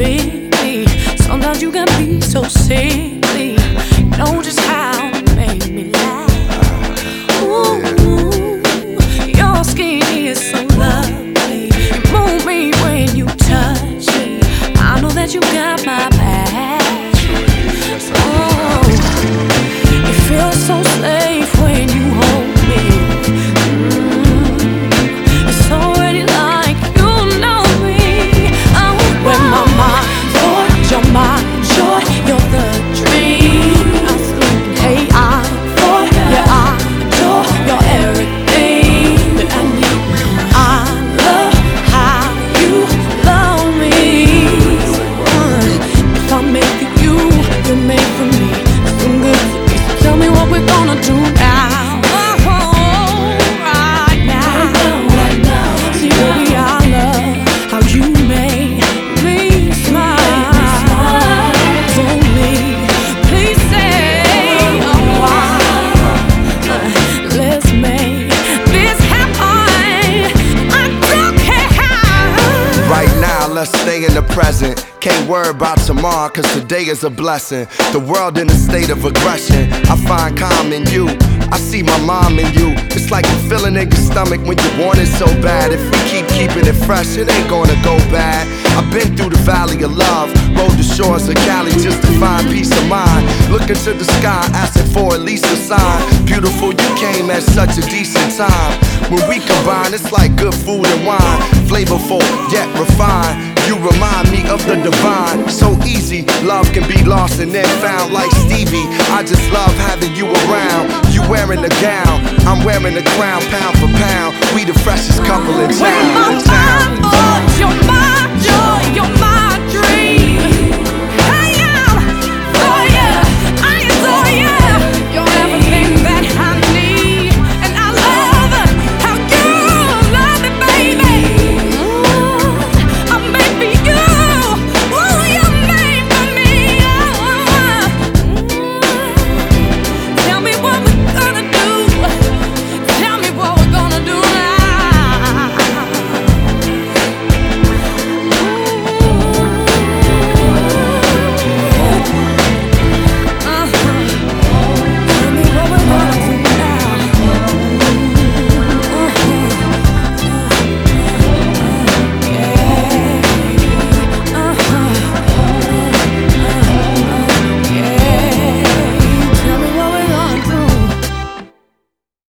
baby. Sometimes you can be so silly. You know just how to make me laugh. Ooh, your skin is so lovely. You move me when you touch me. I know that you got my back. Oh, it feels so safe when you hold me. It's already like you know me. Oh, when my mind thought you're my joy, you're the dream. I sleep, hey, I thought, yeah, I adore, you're everything that I need. I love how you love me. If I make it you, you're made for me. It's so good to me. So tell me what we're gonna do now. Oh, right now. See, baby, I love how you make me smile. For me, please say why. Let's make this happen. I don't care how. Right now, let's stay in the present. Can't worry about tomorrow, cause today is a blessing. The world in a state of aggression. I find calm in you. I see my mom in you. It's like a feeling in your stomach when you want it so bad. If we keep keeping it fresh, it ain't gonna go bad. I've been through the valley of love, rode the shores of Cali just to find peace of mind. Looking to the sky, asking for at least a sign. Beautiful, you came at such a decent time. When we combine, it's like good food and wine. Flavorful, yet refined. You remind me of the divine. So easy, love can be lost and then found like Stevie. I just love having you around. You wearing a gown, I'm wearing a crown. Pound for pound, we the freshest couple in town. When my mind thought you're my